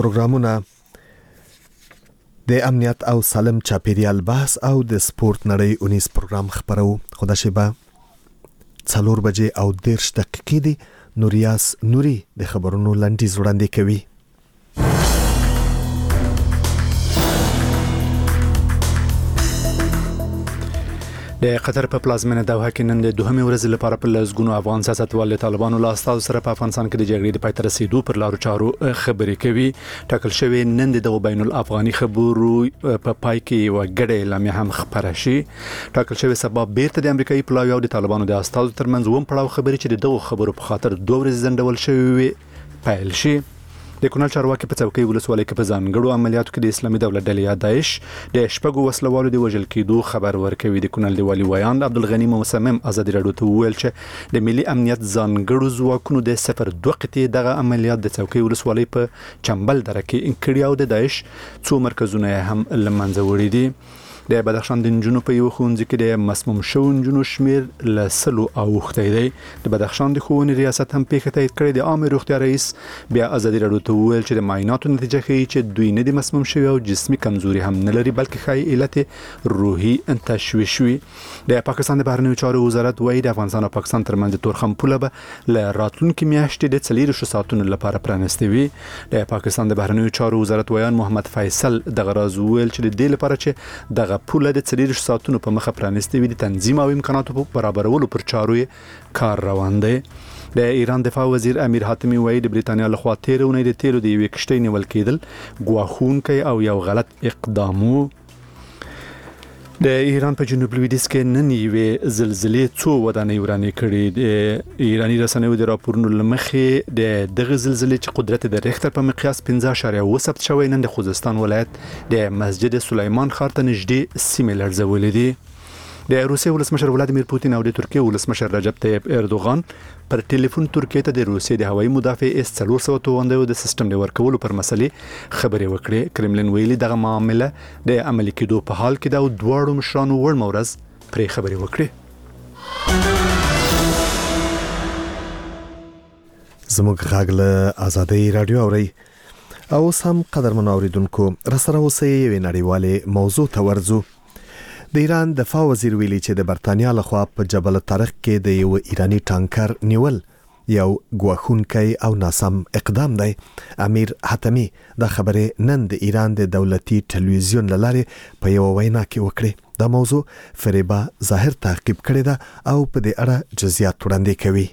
پروګرامونه د امنیت او سالم چاپیریال بحث او د سپورت نړۍ 19 پروګرام خبرو خدا شبا 4 بجې او 10 دقیقې دی نوریاس نوري د خبرونو لنډیز وړاندې کوي. د قطر په پلازمینه دوحه کې نن د دوهمې ورځې لپاره په لږګونو افغان سیاستوال طالبانو له استاد سره په افغانستان کې د جګړې د پای ته رسیدو پر لارو چارو خبرې کوي. ټاکل شوی نن د بین الافغاني خبرو په پای کې یو ګډه اعلامیه هم خبره شي. ټاکل شوی سبب بیرته د امریکایي پلاوی او د طالبانو د استاد ترمنځ ووم پړاو خبرې چې دغه خبرو په خاطر 2 ورځې ځنډول شوی پیل شي. د کونړ چارواکي په څوکۍ ولسوالۍ کې په ځانګړو عملیاتو کې د اسلامي دولت ډلې داعش د شپږو وسلوالو د وژل کېدو خبر ورکوي. د کونړ د والي ویان عبدالغنی مصمم ازادي راډیو ته وویل چې د ملي امنیت ځانګړو ځواکونو د 02 قطعې دغه عملیات د څوکۍ ولسوالۍ په چمبل دره کې انکړي او د داعش څو مرکزونه هم لمنځه وړي دي. د بدخشان د نجونو په یو ښوونځي کې د مسموم شوو نجونو شمیر له 100 اوښتی دی. د بدخشان د ښوونې ریاست هم پیښه تایید کړې. د عامه روغتیا رئیس بیا ازادي راډیو ته وویل چې د معایناتو نتیجه ښیي چې دوی نه د مسموم شوي او جسمي کمزوري هم نه لري بلکې ښایي علت روحي تشویش وي. د پاکستان د بهرنیو چارو وزارت وایي د افغانستان او پاکستان ترمنځ د تورخم پوله به له راتلونکي میاشتې د 24 ساعتونو لپاره پرانیستې وي. د پاکستان د بهرنیو چارو وزارت ویان محمد فیصل دغه راز وویل چې د دې لپاره چې دغه پوله د 24 ساعتونو په مخه پرانیستې وي د تنظیم او امکاناتو په برابرولو پر چارو کار روان دی. د ایران دفاع وزیر امیر حاتمی وایي د بریتانیا لخوا تیرونه د تیلو د یوې کشتۍ نیول کېدل ګواښونکی او یو غلط اقدام وو. د ایران په جنوب لویدیځ کې نن یوې زلزلې څو ودانۍ ورانې کړې. د ایراني رسنیو د راپورونو لمخې د دغه زلزلې چې قدرت د ریختر په مقیاس 15.7 ثبت شوی نن د خوزستان ولایت د مسجد سلیمان ښار ته نږدې سیمې لړزولې دي. د روسیې ولسمشر ولادیمیر پوتین او د ترکیې ولسمشر رجب طیب اردوغان پر ټلیفون ترکیې ته د روسیې د هوایي مدافع S-400 د سیستم د ورکولو پر مسلې خبرې وکړې. کرملین ویلي دغه معامله د عملي کېدو په حال کې د دواړو مشرانو وړ مورز پرې خبرې وکړې. زموږ غږ له ازادي راډیو اوري او سم قدرمن اوریدونکو رسره اوسئ یوې نړیوالې موضوع ته ورځو. د ایران دفاع وزیر ویلي چې د برتانیا لخوا په جبل الطارق کې د یو ایرانی ټانکر نیول یو ګواښونکی او ناسم اقدام دی. امیر حاتمی دا خبره نن د ایران د دولتي ټلویزیون لاره په یو وینا کې وکړه. دا موضوع فریبا ظاهر تعقیب کړی دا او په دې اړه جزئیات وړاندې کوي.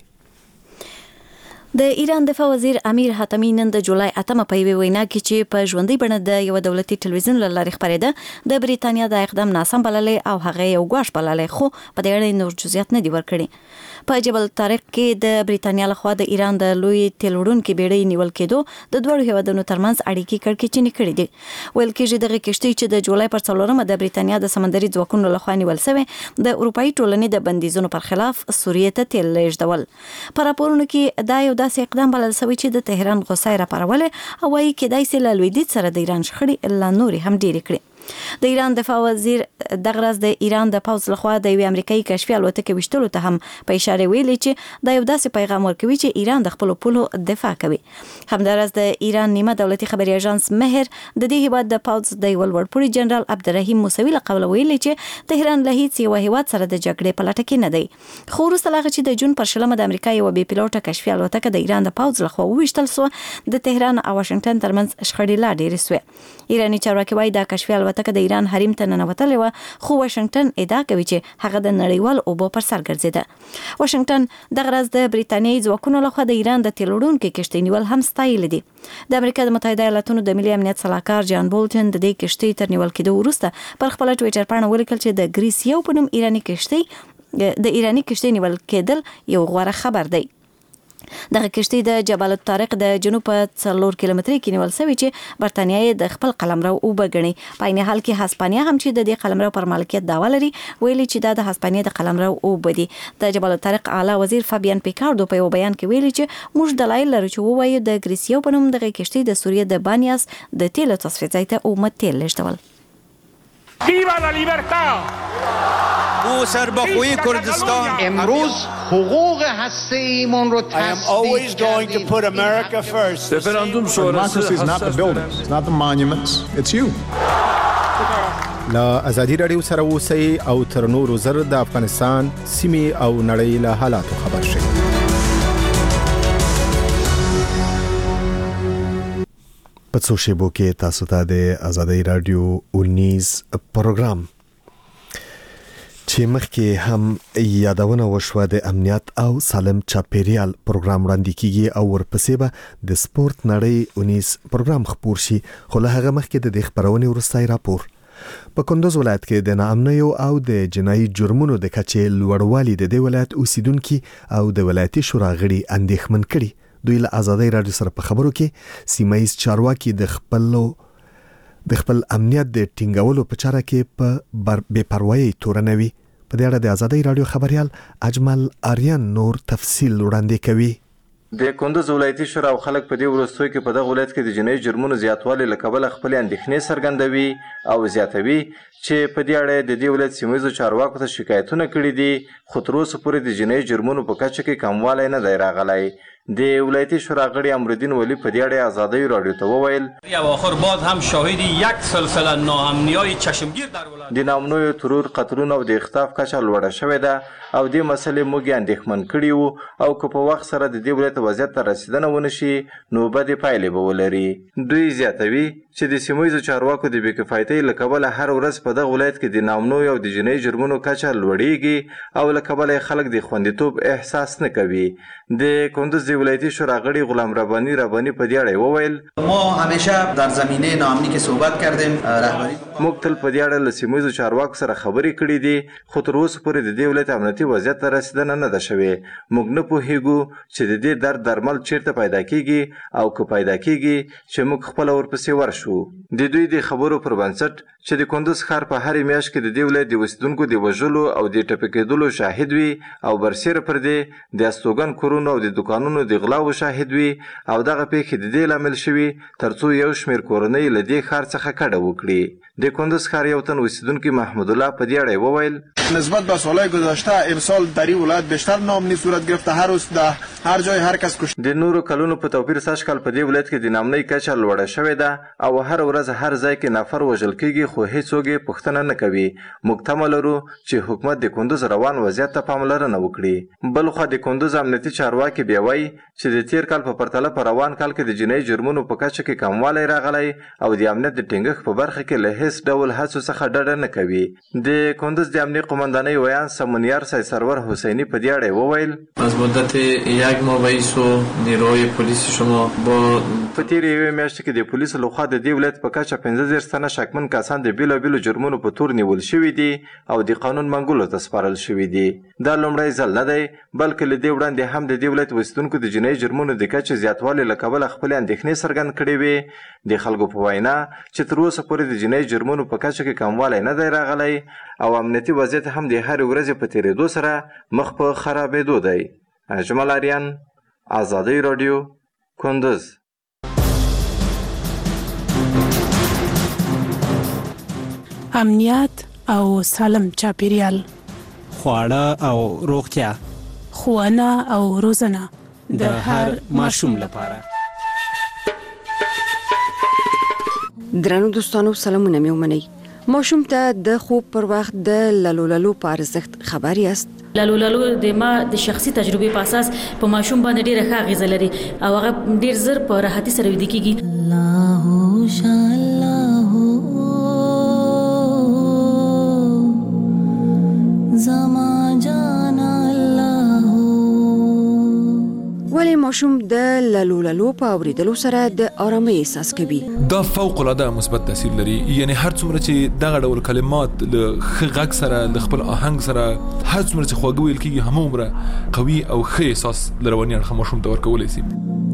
د ایران دفاع وزیر امیر حاتمی نن د جولای 8 په یوه وینا کې چې په ژوندۍ بڼه د یو دولتي ټلویزیون لاره خبرېده د بریتانیا د اقدام ناسم بللې او هغه یو ګواښ بللې خو په دې اړه نور جزئیات نه دی ورکړي. په جبل الطارق کې د بریتانیا لخوا د ایران د لوی تیلوړونکو بیړۍ نیول کېدو د دوه هیوادونو ترمنځ اړیکې کړکېچنې کړې دي. ویل کېږي دغه کشتۍ چې د جولای پر 4 د بریتانیا د سمندري ځواکونو لخوا نیول شوې د اروپאי ټولنې د بندیزونو پر خلاف سوریې ته تیل لېږدول. په راپورونو کې دا یو داسې اقدام بلل شوی چې د تهران غوسه راپارولې او وايي کېدای شي له لویدیځ سره د ایران شخړې لا نورې هم ډېرې کړي. د ایران دفاع وزیر دغه ورځ د ایران د پوځ لخوا د یو امریکایي کشفي الوتکې وشتلو ته هم په اشاره ویلي چې دا یو داسې پیغام ورکوي چې ایران د خپل پولو دفاع کوي. همدارس د ایران نیمه دولتي خبري اژانس مهر د دې هیواد د پوځ د یو لوړپوړي جنرال عبدالرحیم موسوي له قوله ویلي چې تهران له هیڅ یو هیواد سره د جګړې په لټه کې نه دی. خو وروسته لا چې د جون پر 20 د امریکا یو بي پیلوټه کشفي الوتکه د ایران د پوځ لخوا وشتل سو د تهران او واشنگټن ترمنځ شخړې لا ډېرې سوې. ایرانی چارواکي وايي دا کشفي الوتکه د ایران حریم ته ننوتلې و خو واشنگټن ادعا کوي چې هغه د نړیوال اوبو پر سر ګرځیده. واشنگټن دغه ورځ د بریتانیایي ځواکونو لخوا د ایران د تیلوړونکو کشتۍ نیول هم ستایلې دي. د امریکا د متحده ایالاتونو د ملي امنیت صلاحکار جان بولټن د دې کشتۍ تر نیول کېدو وروسته پر خپل ټویټر باندې ولیکل چې د ګریس یو په نوم ایرانی کشتۍ نیول کېدل یو غوره خبر دی. دغه کشتۍ د جبل الطارق د جنوب په 4 کیلومتري کې نیول شوی چې برتانیا د خپل قلمرو وبګني. په عین حال کې هسپانیا هم چې د دې قلمرو پر مالکیت دعوا لري ویلي چې دا د هسپانیا د قلمرو وبدي. د جبل الطارق اعلی وزیر فابیان پیکاردو په یو بیان کې ویلي چې موږ دلایل لرو چې ووایو د ګریسیو په نوم دغه کشتۍ د سوریې د بانیاس د تیلو تصفیه ځای ته اومه تیل لېږدول. Viva la libertad! او سربخوی کردستان. امروز حقوق هسته‌ایمون رو تثبیت کردیم. رفراندوم شورای is not the buildings, it's not the monuments, it's you. لا ازادي رادیو سره اوسئ او تر نورو زر د افغانستان سیمې او نړۍ له حالاتو خبر شئ. په څو شیبو کې تاسو ته د ازادي رادیو 19 پروګرام چې مخکې هم یادونه وشوه د امنیت او سالم چاپیریال پروګرام وړاندې کیږي او ورپسې به د سپورت نړۍ 19 پروګرام خپور شي. خو له هغه مخکې د خبرونې وروستي راپور په کندوز ولایت کې د ناامنیو او د جنایي جرمونو د کچې لوړوالي د دې ولایت اوسیدونکو او د ولایتي شورا غړي اندېښمن کړي. دوی له ازادي رادیو سره په خبرو کې سیمایي چارواکي د خپل امنیت د ټینګولو په چاره کې په بے پروايي تورنوي. په دې اړه د ازادي رادیو خبريال اجمل آریان نور تفصیل وړاندې کوي. د کندوز ولایتي شورا او خلک په دې وروستیو کې په دغه ولایت کې د جنایي جرمونو زیاتوالی له کبله خپل اندېښنې څرګندوي او زیاتوي چې په دې اړه د دې ولایت سیمایي چارواکو ته شکایتونه کړي دي، خو تر اوسه پورې د جنایي جرمونو په کچه کې کموالی نه دی راغلی. د ولایتي شورا غړي امرالدین ولی په دې اړه ازادي رادیو ته وویل یا اخر بعد هم شاهد یک سلسله ناامنی‌های چشمگیر در ولایت د ناامنیو ترور قطرونو او د اختطاف کچه لوړه شوې ده او د مسلې موږ اندېښمن کړي وو او که په وخت سره د دې ولایت وضعیت ته رسیدنه ونشي نو بدې پایلې به ولري. دوی زیاتوي چې د سیمایي چارواکو د بې کفایتۍ له کبله هر ورځ په دغه ولایت کې د ناامنیو او د جنایي جرمونو کچه لوړیږي او له کبله خلک د خوندیتوب احساس نه کوي. د کندوز ولایتی شورا غړي غلام ربانی په دې اړه وویل ما همیشه در زمینه ناامنی که صحبت کردیم رهبری موږ تل په دې اړه له سیمایي چارواکو سره خبرې کړې دي، خو تر اوسه پورې د دې ولایت امنیتي وضعیت ته رسیدنه نه ده شوې. موږ نه پوهیږو چې د دې درد درمل چیرته پیدا کیږي او که پیدا کیږي چې موږ خپل ورپسې ورشو. د دوی د خبرو پر بنسټ چې د کندوز ښار په هر میاشت کې د دې ولایت د اوسیدونکو د وژلو او د ټپي کېدلو شاهد وي او برسېره پر دې د استوګن کورونو او د دکانونو د غلاو شاهد وي او دغه پیښې د دې لامل شوي ترڅو یو شمېر کورنۍ له دې ښار څخه کډه وکړي. د کندوز ښار یو تن اوسیدونکي محمود الله په دې اړه وویل نسبت به سالهای گذشته امسال در این ولایت بیشتر ناامنی صورت گرفته، هر روز در هر جای هر کس کشته. د نورو کلونو په توپیر سږ کال په دې ولایت کې د ناامنۍ کچه لوړه شوې ده او هر ورځ هر ځای کې نفر وژل کیږي خو هیڅوک یې پوښتنه نه کوي. موږ تمه لرو چې حکومت د کندوز روان وضعیت ته پاملرنه وکړي. بلخوا د کندوز امنیتي چارواکي بیا وایي چې د تیر کال په پرتله په روان کال کې د جنایي جرمونو په کچه کې کموالی راغلی او د امنیت د ټینګښت په برخه کې له هیڅ ډول هڅو څخه ډډه نه کوي. د کندوز د امنیت قماندانۍ ویان سمونیار سرور حسینی په دې اړه وویل از مدت یک ماه وایسو نیروی پلیس شما با په تیر یوې میاشتې کې د پولیسو لخوا د دې ولایت په کچه 15 تنه شکمن کسان د بیلابیلو جرمونو په تور نیول شوي دي او د قانون منګولو ته سپارل شوي دي. دا لومړی ځل نه دی بلکې له دې وړاندې هم د دې ولایت اوسیدونکو د جنایي جرمونو د کچې زیاتوالي له کبله خپلې اندېښنې څرګند کړې وې. د خلکو په وینا چې تر اوسه پورې د جنایي جرمونو په کچه کې کموالی نه دی راغلی او امنیتي وضعیت هم د هرې ورځې په تېرېدو سره مخ په خرابېدو دی. اجمل آریان، ازادي رادیو، کندوز. امنیت او سالم چاپیریال، خواړه او روغتیا، ښوونه او روزنه د هر ماشوم لپاره. درنو دوستانو سلامونه مې ومنئ. ماشوم ته د خوب پر وخت د لالو په ارزښت خبر یاست؟ لالو د ما د شخصي تجربې په اساس په ماشوم باندې ډېره ښه اغیزه لري او هغه ډېر زر په راحتي سره ویده کېږي. الله شالله زما جان الله. ولی ماشوم د لالو په اوریدلو سره د آرامۍ احساس کوي. دا فوق العاده مثبت تاثیر لري. یعنی هر څومره چې دغه ډول کلمات له ښه غږ سره د خپل آهنګ سره هر څومره چې خواږه ویل کېږي همومره قوي او ښه احساس له رواني اړخه ماشوم ته ورکولی شي.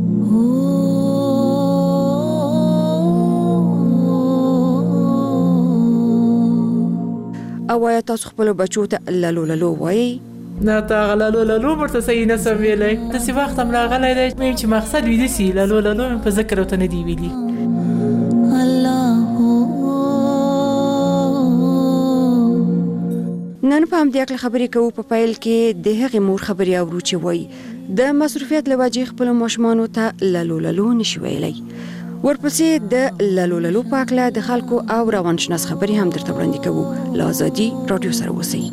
او آیا تاسو خپل بچو ته لالو وایي؟ نه تا لالو ورته صحیح نه سم ویلی. داسې وخت هم راغلی دی چې مقصد ویده سي لالو مې په ذکر ورته نه دی ویلي. نن نن په همدې اړه خبرې کوو. په پیل کې د هغې مور خبرې اورو چې وایي د مصروفیت له وجې خپلو ماشومانو ته للو نشي ویلی. ورپسې د للو په اړه د خلکو او روانشناس خبرې هم درته وړاندې کوو. له ازادي راډیو سره اوسئ.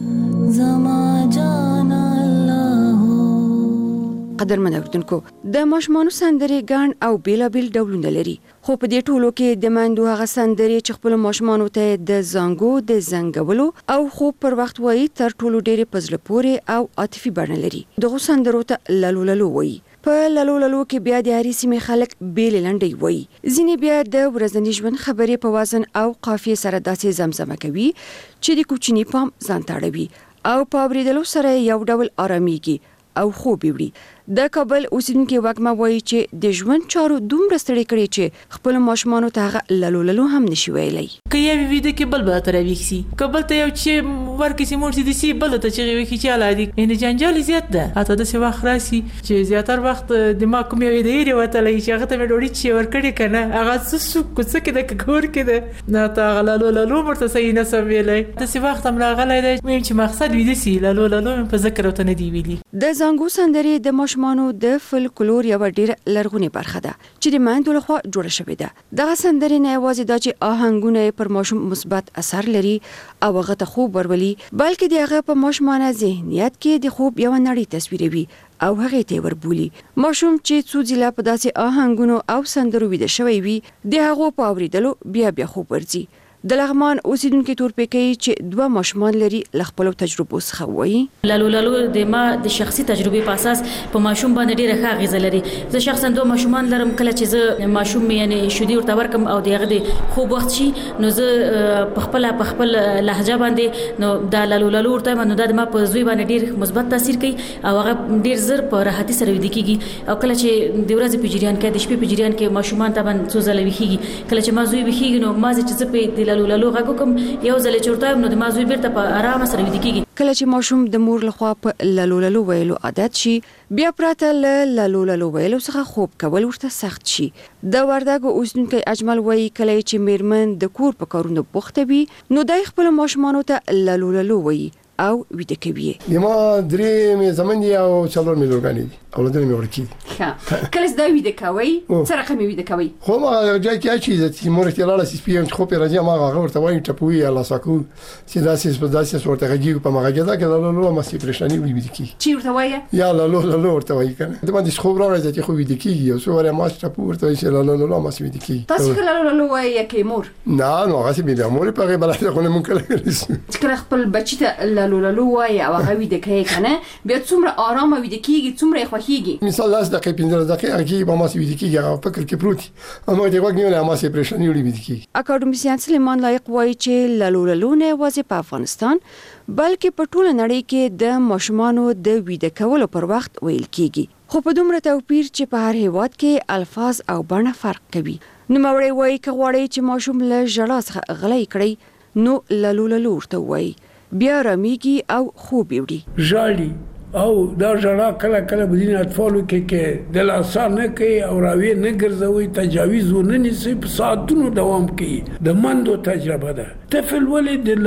قدرمن اوریدونکو، د ماشومانو سندرې ګڼ او بیلابیل ډولونه لري، خو په دې ټولو کې د میندو هغه سندرې چې خپلو ماشومانو ته د زانګو د زنګولو او خوب پر وخت وایي تر ټولو ډېرې په زړه پورې او عاطفي بڼه لري. دغو سندرو ته للو وایي. په للو کې بیا د هرې سیمې خلک بیلې لنډۍ وایي. ځینې بیا د ورځني ژوند خبرې په وزن او قافیې سره داسې زمزمه کوي چې د کوچني پام ځان ته اړوي او په اورېدلو سره یو ډول آرامیږي او خوب وړي. د کابل اوسیدونکو وګما وایي چې د ژوند چارو دومره ستړي کړي چې خپل ماشومانو ته هغه للو هم نشي ویلی. که یو ویده کې بل به تر ویکسي کابل ته یو چې ورکسي مور دي سي بل ته چې ویکي چې علادي ان جنجال زیات ده. اته د څه وخت راسي چې زیاتر وخت دماغ کوم یو دی وتلای چې هغه ته ډوډۍ چې ورکړي کنه هغه څه کوڅه کې د کور کې ده نه تا للو مرته صحیح نه سم ویلی. د څه وخت هم راغلی دی چې مقصد ویده سي للو په ذکر وته نه دی ویلي. د زانګو سندرې د ماشومانو د فولکلور یو ډېر لرغونې برخه ده چې د میندو لخوا جوړه شوې ده. دغه سندرې نه یوازې دا چې آهنګونه پر ماشوم مثبت اثر لري او هغه ته خوب ورولي، بلکې د هغه په ماشومانه ذهنیت کې د خوب یو نړۍ تصویروي او هغه ته وربولي. ماشوم چې څو ځله په داسې آهنګونو او سندرو ویده شوی وي د هغو په اورېدلو بیا خوب ورځي. د لغمان اوسیدونکو تورپیکۍ چې دوه ماشومان لري له خپلو تجربو څخه وایي. للو د ما د شخصي تجربې په اساس په ماشوم باندې ډیره ښه اغیزه لري. زه شخصا دوه ماشومان لرم. کله چې زه ماشوم یعنی شودي ورته ورکم او دغه د خوب وخت شي نو زه په خپل لهجه باندې نو دا للو ورته نو دا د ما په زوی باندې ډیر مثبت تاثیر کوي او هغه ډیر زر په راحتي سره ویده کیږي. او کله چې د ورځې په جریان کې د شپې په جریان کې ماشومان ته باندې څو ځله ویخیږي. کله چې ما زوی ویخیږي نو ما چې زه په للو غږ کوم یو ځل چورته نو د مازوی بیرته په آرام سره ویده کیږي. کله چې ماشوم د مور لخوا په للو ویلو عادت شي بیا پراته له للو ویلو څخه خوب کول ورته سخت شي. د وردګو اوسیدونکو اجمل وایي کله چې میرمن د کور په کارونو بوخته وي نو د خپل ماشومانو ته للو وایي او ویده کوي. یما درې مې زمون دي او څلور مې لورګانی دي اولادونه مې ورکی. کله چې دا ویده کوي څه رقم ویده کوي؟ خو ما ځای کې چې مور ته لاله سپیم خو په راځي ما هغه ورته وایي ټپوي الله ساکو چې داسې ورته غږی په مغه کې دا کې لولو ما سي پرېشاني ویده کی. چې ورته وایي یا لولو ورته وایي کنه د باندې خو راځي چې خو ویده کی او سو ورته ما ټپو ورته وایي چې لولو ما سي ویده کی. تاسو کله لولو وایي کې مور؟ نه نو هغه سي به مور په غیبه لا خو نه مونږ کله خپل بچی ته لولو وایي او هغه ویده کوي کنه بیا څومره آرام ویده کیږي څومره خوښیږي. مثال 10 دقیقې 15 دقیقې کې به ما سي ویده کیږي هغه فکر کې پروت اما دغه وګ نه ما سي پرېشاني ویده کیږي. اکاډمیسین سلیمان لایق وایي چې للو نه یوازې په افغانستان بلکې په ټوله نړۍ کې د ماشومانو د ویده کولو پر وخت ویل کیږي، خو په دومره توپیر چې په هر هیواد کې الفاظ او بڼه فرق کوي. نو موري وایي چې غواړي چې ماشوم له ژړا څخه غلی کړي نو للو ورته وایي بیا رامیږي او خوب وړي. ژاړي او دا ژړا کله بدین اطفالو کې د لاسا نه کوي او راوي نه ګرځوي تجاویز ونه نیسي په ساعتونو دوام کوي. د مندو تجربه ده. طفل ولې د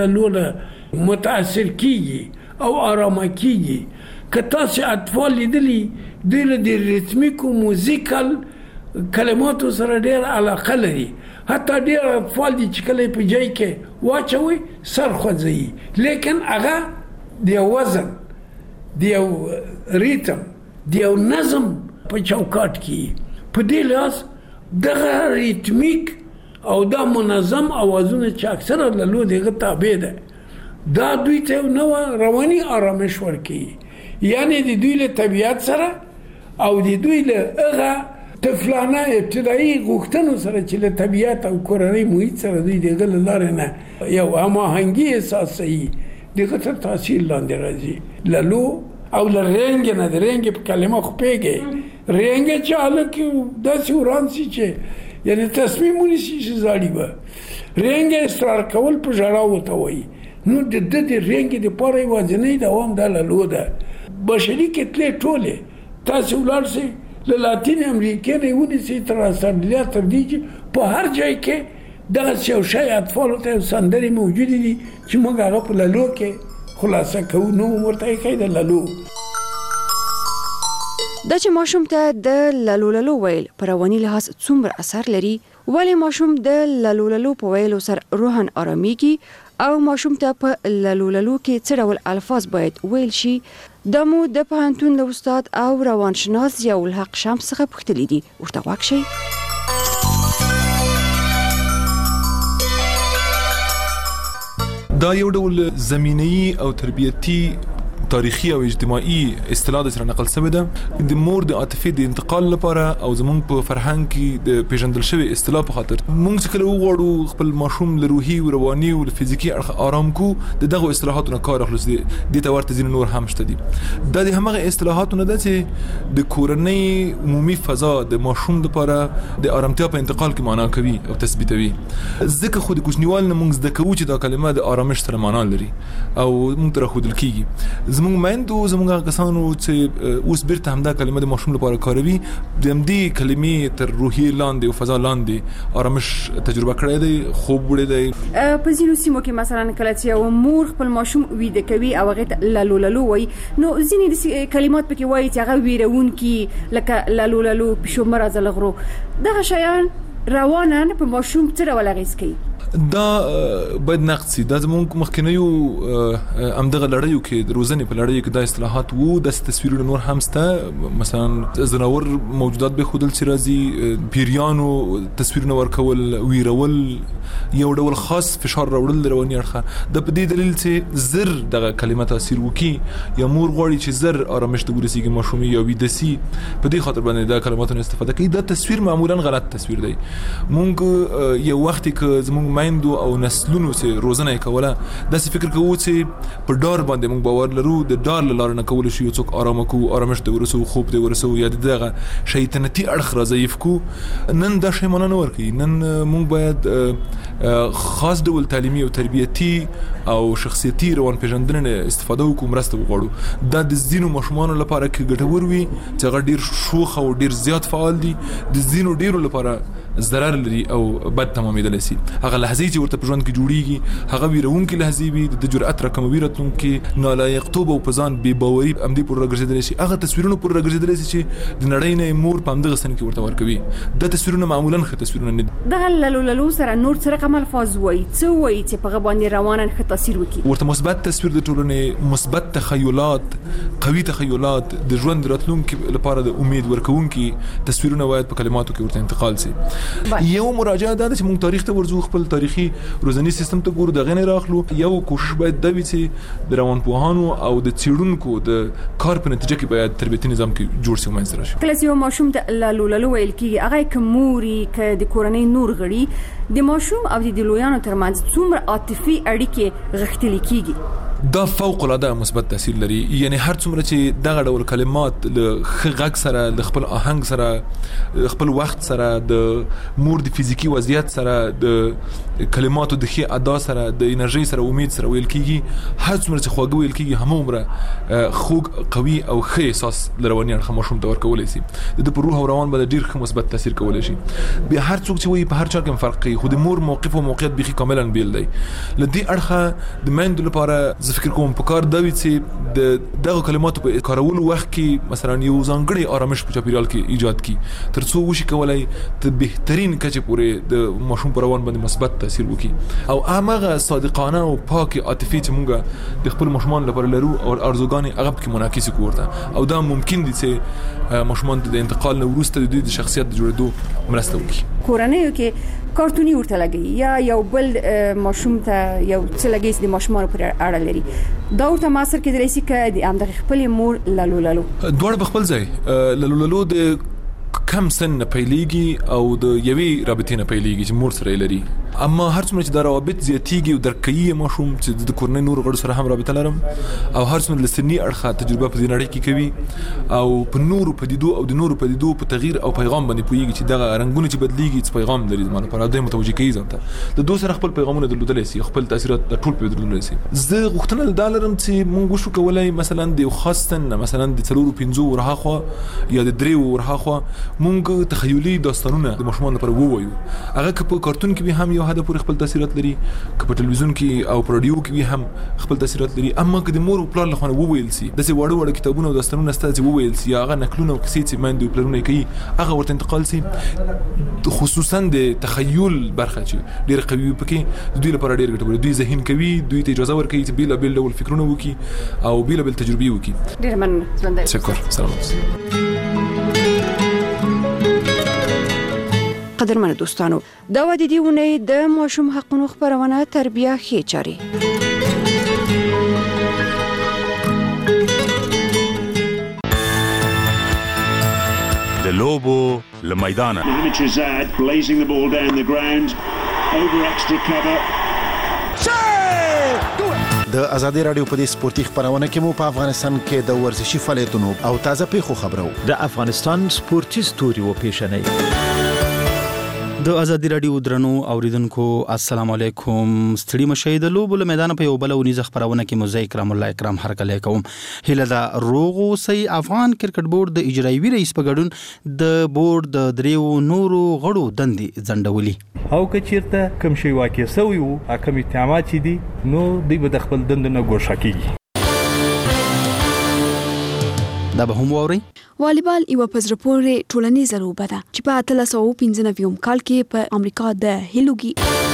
للو متاثر کیږي او آرام کیږي. که تاسو اطفال لیدلی د ریتمیک او موزیکل کلماتو سره ډېر علاقه لري. حتی ډېر اطفال دي چې کله په ځای کې واچوي سر خوځي لیکن هغه د وزن د ریتم د نظم په چوکاټ کې په دې لاس دغه ریتمیک او دا منظم اوازونه چې اکثره للو دغه تابع ده دا دوی ته نو رواني آرامش ورکوي. یعنی د دوی له طبیعت سره او د دوی له هغه طفلانه ابتدایي غوښتنو سره چې له طبیعت او کورنۍ محیط سره دوی دغه لارې نه یو هماهنګي احساسوي دغه تر تاثیر لاندې راځي. للو او لرنګ نه د رنګ په کلمه خو پیږي رنګ چې الکه داسې ورانسي چې یعنی تصمیم ونیسي چې زاړي به رنګ اصرار کول په ژړا وته وایي. نو د رنګ د پاره وځنې دوام د للو ده. بشري کتلې ټوله تاسو ولرسي له لاتین امریکا نه ونیسي تر استرالیا تر دې په هر ځای کې دغه یو شی اطفال ته سندري موجود دي چې موږ هغه په للو کې خلاصه کوو نو ورته یې د لالو دا چې ماشوم ته د لالو ویل په رواني لحاظ څومره اثر لري، ولې ماشوم د لالو په ویلو سره روحاً آرامیږي او ماشوم ته په لالو کې څه ډول الفاظ باید ویل شي، دا مو د پوهنتون له استاد او روانشناس ضیاء الحق شمس څخه پوښتلي دي. ورته غوږ شئ. دا یو ډول زمینی او تربیتی تاریخي او اجتماعي اصطلاح د سره نقل شوی ده د مور د عاطفي د انتقال لپاره او زمونږ په فرهنګ کې د پیژندل شوی اصطلاح په خاطر مونږ چې کله وغواړو خپل ماشوم له روحي او رواني او فزیکی اړخ آرام کو دغه اصطلاحاتو نه کار اخلو د ته ورته ځین نور هم شته دي. د همغه اصطلاحاتو نه ده چې د کورنۍ عمومي فضا د ماشوم لپاره د آرامتیا په انتقال کې معنا کوي او تثبیتوي. ځکه خو د کوچنیوال نه مونږ د کوو چې دا کلمه د آرامش سره معنا لري او مونږ تر خو دل کیږي. زموږ مندو زموږ کسانو چې اوس بیرته همدا کلمه د ماشوم لپاره کاروي د همدې کلمې تر روحي لاندې او فضا لاندې آرامش تجربه کړی دی، خوب وړی دی. په ځینو سیمو کې مثلا کله چې یو مور خپل ماشوم ویده کوي او هغه لالو وایي، نو ځینې کلمات پکې وایي چې هغه ویرونکي لکه لالو پښو مرزه لغرو، دغه شیان رواناً په ماشوم څه ډول اغېز کوي؟ دا باید نقد سي. دا زموږ مخکنیو امدغه لړیو کې د روزنې په لړیو کې دا اصطلاحات وو، د تصویرونو نور هم سته، مثلا زناور موجودات به خودل چې راځي، پیریانو تصویرونه ورکول، ویرول، یو ډول خاص فشار راوړل رواني اړخه. د په دې دلیل چې زر دغه کلمه تاثیر وکي یا مور غواړي چې زر آرامش ته ورسیږي ماشوم یا ویدسي، په دې خاطر باندې دا کلماتونه استفاده کوي. دا تصویر معمولا غلط تصویر دی. مونږ یو وخت کې زموږ مایندو او نسلونو چې روزنه کوله داسې فکر کوو چې په ډار باندې موږ باور لرو، د ډار لاره نه کول شي څوک آرام کو، آرامش ته ورسو، خوب ته ورسو، یا دغه شیطنتي اړخ را ضعیف کو. نن دا شی مونږ نه ورکي. نن موږ باید خاص ډول تعلیمي او تربیتی او شخصیتي روان پیژندنې استفاده وکړو، مرسته وغواړو. دا د ځینو ماشومانو لپاره کې ګټور وي چې هغه ډیر شوخ او ډیر زیات فعال دي، د ځینو ډیرو لپاره ضرر لري او بد تمامېدلی شي. هغه لحظې چې ورته په ژوند کې جوړیږي هغه ویرونکې لحظې وي، د جرأت راکموي، راتلونکي نالایقتوب او په ځان بې باوري همدې پورې راګرځېدلی شي. هغه تصویرونه پورې راګرځېدلی شي چې د نړۍ نه مور په همدغه سن کې ورته ورکوي. دا تصویرونه معمولا ښه تصویرونه نه دي. دغه لالو سره نور څه رقم الفاظ وایي، څه وایي چې په هغه باندې رواناً ښه تاثیر وکړي؟ ورته مثبت تصویر د ټولنې، مثبت تخیلات، قوي تخیلات، د ژوند راتلونکي لپاره د امید ورکوونکي تصویرونه باید په کلماتو کې ورته انتقال شي. یو مراجعه ده چې موږ تاریخ ته ورځو، خپل تاریخي روزنی سیستم ته ګورو، دغه نه راخلو. یو کوشش باید د وی چې د روانپوهانو او د څېړونکو د کار په نتیجه کې باید تربیتي نظام کې جوړ شي ومنځ راشي. کله چې یو ماشوم ته لالو ویل کیږي، هغه کموري ک د کورنۍ نور غړي د ماشوم او د لویانو ترمنځ څومره عاطفي اړیکې غښتلې کیږي؟ دا فوق العاده مثبت تاثیر لري. یعنی هر څومره چې دغه ډول کلمات له غږ سره، د خپل آهنګ سره، خپل وخت سره، د مور د فزیکی وضعیت سره، د کلماتو د ښه ادا سره، د انرژي سره، امید سره ویل کیږي، هر څومره چې خواږه ویل کیږي همومره خوږ، قوي او ښه احساس لرواني اړخ ماشوم ته ورکولای شي. د په روح او روان باندې ډیر ښه مثبت تاثیر کولای شي. بیا هر څوک چې وایي په هر چا کې فرق کوي، خو د مور موقف او موقعیت بيخي کاملا بیل دی. لدې اړخه د مند لپاره فکر کوم په کار دا وی چې دغه کلماتو په کارولو وخت کې مثلا یو ځانګړی آرامش په چاپیریال کې ایجاد کی ترڅو وشي کولای ته بهترین کچه پورې د ماشوم پر روان باندې مثبت تاثیر وکړي. او هغه صادقانه او پاک عاطفي چې موږ د خپل ماشومان لپاره لرو او ارزوګانې هغه کې منعکس کوورته، او دا ممکن دي چې ماشومان د انتقال نه وروسته د شخصیت جوړېدو مرسته وکړي. کورنۍ کې کارتونی ورته لګي یا یو بل ماشوم ته یو څه لګي چې د ماشومان پر اړه لري، دا ورته ماسر کې درېسي کې د امدغه خپل مور لالو دوړ بخپل ځای لالو د کم سن پیلېږي او د یوې رابطې نه پیلېږي چې مور سره لري. اما هر څومره چې دا روابط زیاتېږي او درکې ماشوم چې د کورنۍ نور غړو سره هم رابطه لرم، او هر څومره لسنی اړخه تجربه په دې نړۍ کې کوي او په نورو پدیدو او د نورو پدیدو په تغییر او پیغام باندې پوهیږي چې دغه رنگونه چې بدلېږي څه پیغام لري زموږ لپاره، د متوجه کوي ځان ته د دوه سره خپل پیغامونه درلودلی شي، خپل تاثیرات ټول په درلودلی شي. زه غوښتنه لرم چې موږ وشو کولای مثلا د خاص سن مثلا د 4-5 ورهاخوا یا د 3 ورهاخوا مونږ تخیلي داستانونه د ماشومان لپاره ووایو. هغه که په کارتون کې به هم یو حد پورې خپل تاثیرات لري، که په ټلویزیون کې او په رادیو کې به هم خپل تاثیرات لري، اما که د مور او پلار لخوا وویل سي د څه وړو کتابونه او داستانونه ستاسو وویل سي، هغه نقلونه او کیسې چې ماندې او پلرونه کوي هغه ورته انتقال سي، خصوصا د تخیل برخه چې ډېر قوي پکې دوی لپاره ډېر ګټور. دوی ذهین کوي، دوی ته اجازه ورکوي چې بیل ډول فکرونه وکړي او بیل تجربې وکړي. ډېر مننه ژوندۍ. شکر. سلام. قدرمنو دوستانو، دا و د دې اونۍ د ماشوم حقونو خپرونه تربیه ښې چارې. د لوبو له میدانه blazing the ball down the ground over extra cover. د ازادي رادیو په دې سپورتي خبرونه کې مو په افغانستان کې د ورزشي فعالیتونو او تازه پیښو خبرو د افغانستان سپورتي ستوري و پیښنې. د ازادي رادیو درنو اوریدونکو السلام علیکم. ستړي مشه د لوبو له میدان په یو بل ونیزه خبرونه کې مزه کرام الله اکرام هرکلی کوم. هله دا روغو سي افغان کرکټ بورډ د اجرایوي رئیس په ګډون د بورډ د دریو نورو غړو دندې ځنډولي. او که چیرته کوم شی واقع سوی وو حکم اتهامات چې دي نو دوی به د خپل دند نه ګوښه کیږي. دا به هم ووري. والیبال یو پزره پورې ټولنیزه لوبه ده چې په 1995 کال کې په امریکا د هیلوګي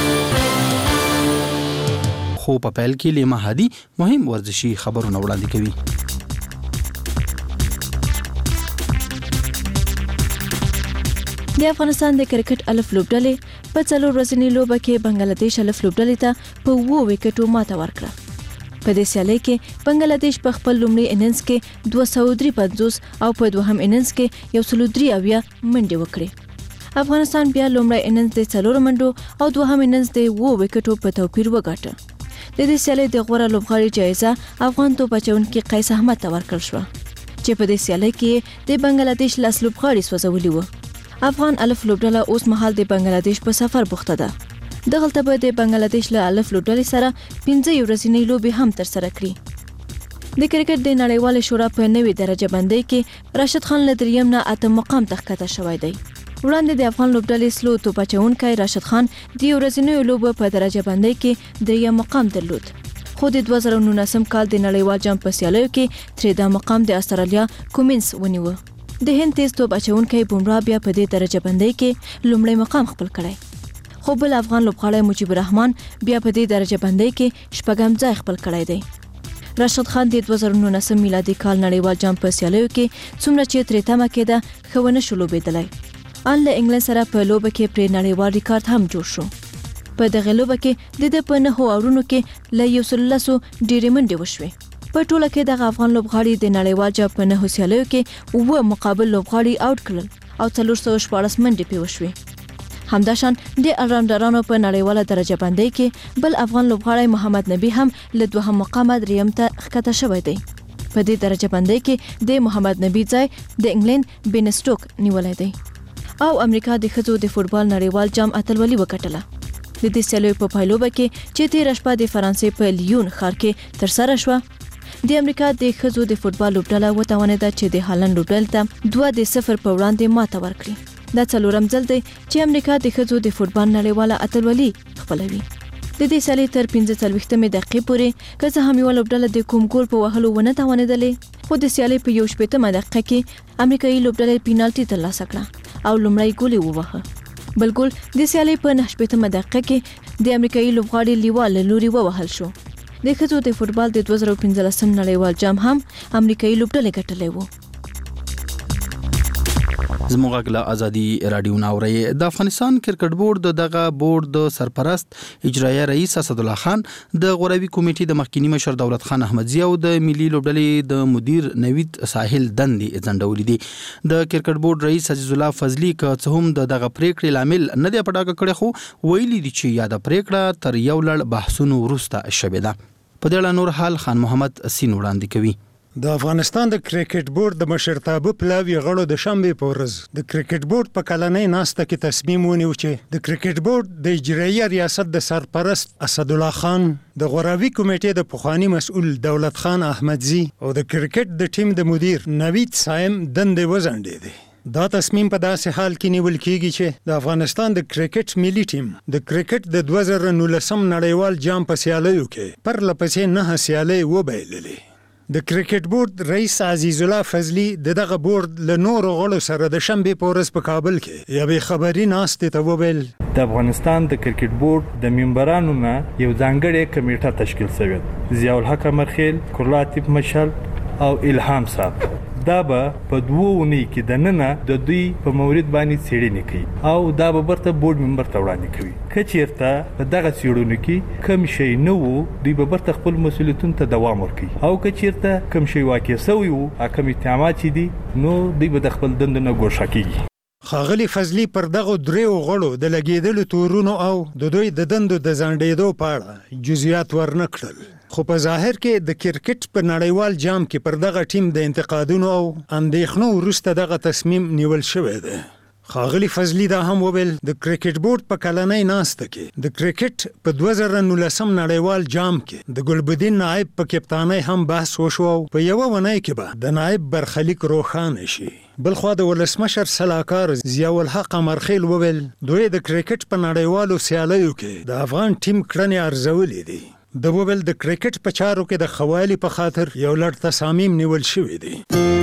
خو په پیل کې لیما هادي مهم ورزشي خبرونه وړاندې کوي. د افغانستان د کرکټ الف لوبډلې په 4 ورځنی لوبه کې بنگلاديش الف لوبډلې ته په 2 وکټو ماته ورکړه. په دې سیالي کې بنگلاديش په خپل لومړي اننګز کې 253 او په دوهم اننګز کې 103 منډې وکړې. افغانستان بیا لومړی اننګز د 4 منډو او دوهم اننګز د 2 وکټو په توپیر وګاټه. د دې سیالي د غوړه لوبغاړي جایزه افغان توپ اچونکي قیس احمد ته ورکړل شو چې په دې سیالي کې د بنگلاديش لاس لوبغاړي سوځولي وو. افغان الف لوبډله اوس مهال د بنگلاديش په سفر بوخته ده. دغلته به د بنگلاديش له الف لوبډلې سره 15 ورځنی لوبې هم تر سره کړي. د کرکټ د نړیوال شورا په نوې درجه بندۍ کې راشد خان له دریم نه 8 مقام ته ښکته شوی دی. وړاندې د افغان لوبډلې سلو توپ اچونکی راشد خان د ورځنی لوبو په درجه بندۍ کې 3 مقام درلود. خو د 2019 کال د نړیوال جام په سیالیو کې 13 مقام د استرالیا کومینز ونیو. د هند تیز توپ اچونکی بومرا بیا په دې درجه بندۍ کې لومړی مقام خپل کړی. خو بل افغان لوبغاړی مجيب الرحمن بیا په دې درجه بندۍ کې شپږم ځای خپل کړی دی. راشد خان د 2019 میلادي کال نړیوال جام په سیالیو کې څومره چې ترې تمه کېده خونه شو لوبېدلی. ان له انګلند سره په لوبه کې پر نړیوال ریکارډ هم جوړ شو. په دغه لوبه کې د په 9 اورونو کې له 113 ډېرې منډې وشوې. په ټوله کې دغه افغان لوبغاړي د نړیوال جام په 9 سیالیو کې 9 مقابل لوبغاړي آوټ کړل او 414 منډې پې وشوې. همداشان د الراونډرانو په نړیواله درجه بندۍ کې بل افغان لوبغاړی محمد نبی هم له 2 مقامه دریم ته ښکته شوی دی. په دې درجه بندۍ کې د محمد نبی ځای د انګلند بین سټوک نیولای دی. او امریکا د ښځو د فوټبال نړیوال جام اتلولي وکټله. د دې سیالیو په پایلوبه کې چې 13 شپه د فرانسې په لیون ښار کې تر سره شوه. د امریکا د ښځو د فوټبال لوبډله وتوانېده چې د هالند لوبډلې ته 2-0 په وړاندې ماته ورکړي. دا څلورم ځل دی چې امریکا د ښځو د فوټبال نړیواله اتلولي خپلوي. د دې سیالۍ تر 45 دقیقې پورې که څه هم یوه لوبډله د کوم ګول په وهلو ونه توانېدلې، خو د سیالۍ په 18 دقیقه کې امریکایي لوبډلې پینالټي ترلاسه کړه او لومړی ګول یې ووهه. بل ګول د سیالۍ په 19 دقیقه کې د امریکایي لوبغاړي لیوا له لوري ووهل شو. د ښځو د فوټبال د 2015 نړیوال جام هم امریکایي لوبډلې ګټلی وو. زموږ غلا ازادي رادیو ناوړي. د افغانستان کرکټ بورډ دغه بورډ د سرپرست اجرایي رئیس اسد الله خان د غوراوي کمیټې د مخکینی مشر دولت خان احمدزي او د ملي لوبډلې د مدیر نوید ساحل دندې ځنډولې دي. د کرکټ بورډ رئیس عزیز الله فضلي که څه هم دغه پریکړې لامل نه دی پټاکه کړی، خو ویلي دي چې یاده پریکړه تر یو لړ بحثونو وروسته شوې ده. په دې اړه نور حال خان محمد سین وړاندې کوي. د افغانستان د کرکټ بورډ د مشرتابه پلاوی غړو د شنبه په ورځ د کرکټ بورډ په کلنۍ ناسته کې تصمیم ونیو چې د کرکټ بورډ د اجرایي ریاست د سرپرست اسد الله خان، د غوراوي کمیټې د پخوانی مسؤل دولت خان احمدزي او د کرکټ د ټیم د مدیر نوید سایم دندې وزنډې دي. دا تصمیم په داسې حال کې نیول کیږي چې د افغانستان د کرکټ ملي ټیم د کرکټ د 2019 نړیوال جام په سیالیو کې پر لپسې 9 سیالۍ وبایللې. د کرکټ بورډ رئیس عزیز الله فضلی دغه بورډ له نورو غړو سره د شنبې په ورځ په کابل کې یوې خبري ناستې ته وویل د افغانستان د کرکټ بورډ د ممبرانو نه یو ځانګړې کمیټه تشکیل شوې ده. ضیاء الحق امرخیل، کورلاتیف مشل او الهام صاحب دا به په 2 اونۍ کې د ننه د دوی په مورید باندې څېړنې کوي او دا به برته بورډ ممبر ته وړاندې کوي. که چیرته په دغه څېړنو کې کم شی نه وو دوی به برته خپل مسؤلیتونو ته دوام ورکوي او که چیرته کم شی واقع شوی وو حکم اتهامات چې دي نو دوی به د خپل دندو نه ګوښه کیږي. ښاغلي فضلي پر دغه دریو غړو د لګیدلو تورونو او د دوی د دندو د ځنډېدو په اړه جزئیات ورنه کړل. خو په ظاهر کې د کرکټ په نړیوال جام کې پر دغه ټیم د انتقادونو او اندېښنو وروسته دغه تصمیم نیول شوی دی. ښاغلي فضلي دا هم وویل د کرکټ بورډ په کلنۍ ناسته کې د کرکټ په 2019 نړیوال جام کې د ګلبدین نائب په کپتانۍ هم بحث وشو او په یوه ونۍ کې به د نائب برخلیک روښانه شي. بلخوا د ولسمشر سلاکار ضیاء الحق امرخیل وویل دوی د کرکټ په نړیوالو سیالیو کې د افغان ټیم کړنې ارزولې دي. د وویل د کرکټ په چارو کې د خوالي په خاطر یو لړ تصامیم نیول شوی دی.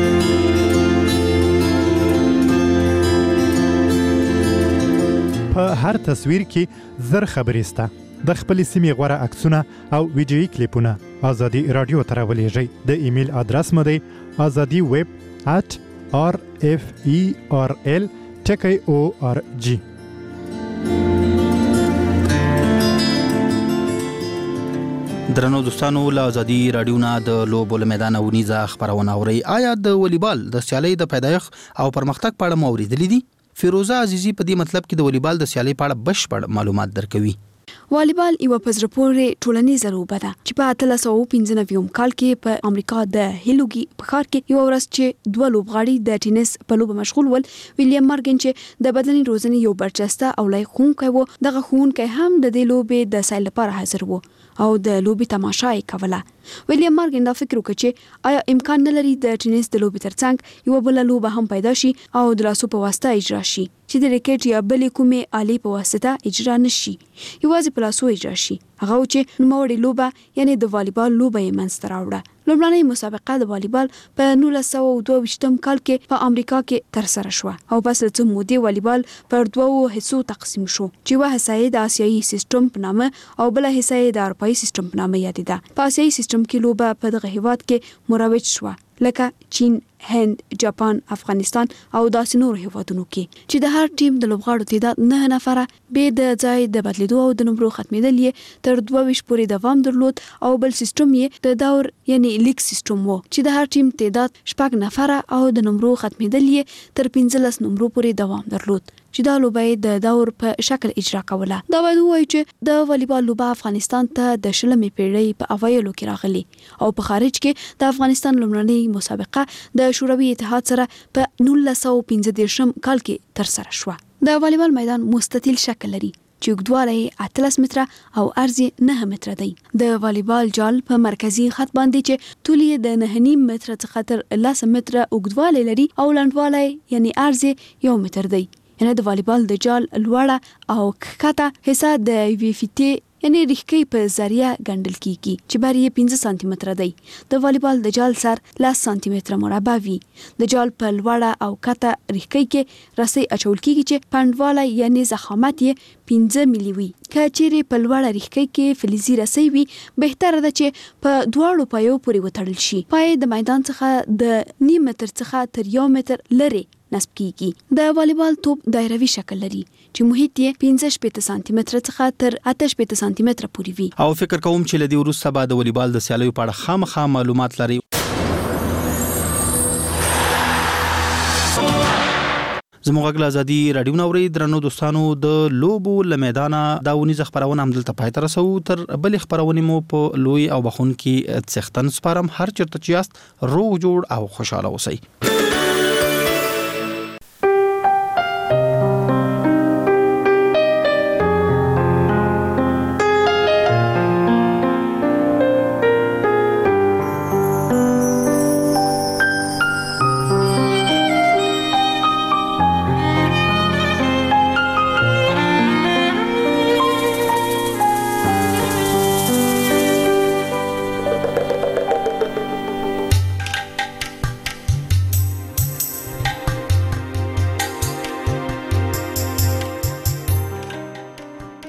په هر تصویر کې زر خبرې سته. د خپلې سیمې غوره عکسونه او ویډیویي کلیپونه ازادي رادیو ته راولېږئ. د ایمیل ادرس مو دی azadi@refel.org. درنو دوستانو له ازادي رادیو نه د لوبو له میدان ونیزه خبرونه اوري. آیا د والیبال د سیالۍ د پیدایښت او پرمختګ په اړه مو اوریدلي دي؟ فیروزه عزیزی په دې مطلب کې د والیبال د سیالۍ په اړه بشپړ معلومات درکوي. والیبال یو پزره پورې ټولنیزه لوبه ده چې په 1895 کال کې په امریکا د هیلوګي په ښار کې یو ورځ چې 2 لوبغاړي د ټینس په لوبه مشغول ول، ویلیام مارګن چې د بدني روزنې یو برجسته او لای ښوونکی و، دغه ښوونکی هم د دې لوبې د سایل لپاره حاضر و او د لوبې تماشا یې کوله. ویلیام مارګن دا فکر وکړ چې آیا امکان نه لري د ټینس د لوبې ترڅنګ یو بل لوبه هم پیدا شي او د لاسو په واسطه اجرا شي چې د ریکټ یا بلې کومې آلې په واسطه اجرا نشي، یوازې په لاسو اجرا شي. هغه چې نوموړې لوبه یعنی د والیبال لوبه یې منځته راوړه. لومړنۍ مسابقه د والیبال په 1922 کال کې په امریکا کې ترسره شوه او پس له څه مودې والیبال پر 2 حصو تقسیم شو چې یوه حصه یې د آسیایي سیستم په نامه او بله حصه یې د اروپایي سیستم په نامه یادېده. په آسیایي سیستم کې لوبه په دغه هیواد کې مروج شوه لکه چین، هند، جاپان، افغانستان او داسې نور هیوادونو کې چې د هر ټیم د لوبغاړو تعداد 9 نفره به د ځای د بدلیدو او د نمرو ختمېدل یې تر 22 پورې دوام درلود او بل سیستم یې د دور یعنی لیګ سیستم وو چې د هر ټیم تعداد 6 نفره او د نمرو ختمېدل یې تر 15 نمرو پورې دوام درلود چې دا لوبه د دور په شکل اجرا کوله. دا باید ووایو چې د والیبال لوبه افغانستان ته د 20مې پیړۍ په اوایلو کې راغلي او په خارج کې د افغانستان لومړنۍ مسابقه د شوروي اتحاد سره په 1915 کال کې ترسره شوه. د والیبال میدان مستطیل شکل لري چې اوږدوالی 18 متره او عرض 9 متره دی. د والیبال جال په مرکزی خط باندې چې طول یې د 9.5 متره څخه تر 10 متره اوږدوالی لري او لنډوالی یعنی عرض 1 متر دی. یعنی د والیبال د جال لوړه او ښکته حصہ د یوې فیتې یعنی ریښکۍ په ذریعه ګنډل کیږي چې بر یې 15 سانتي متره دی. د والیبال د جال سر 10 سانتي متره مربع وي. د جال په لوړه او ښکته ریښکۍ کې رسۍ اچول کیږي چې پنډوالی یعنی ضخامت یې 15 ملي وي. که چیرې په لوړه ریښکۍ کې فلزي رسۍ وي بهتره ده چې په دواړو پایو پورې وتړل شي. پای د میدان څخه د 9 متر څخه تر 1 متر لري نصب کیږي. د والیبال توپ دایروي شکل لري چې محیط یې 15 سانتي متر څخه تر 18 سانتي متر پورې وي. او فکر کوم چې لدی وروسته به د والیبال د سیالیو په اړه خامخا معلومات لري. زموږ غږ ازادي رادیو نوري درنو دوستانو د لوبو له میدانه دا ونیزه خبرونه هم دلته پای ته رسو. تر بل خبرونه مو په لوی او بخون کې څښتن سپارم. هر چیرته چې یاست روغ جوړ او خوشاله اوسئ.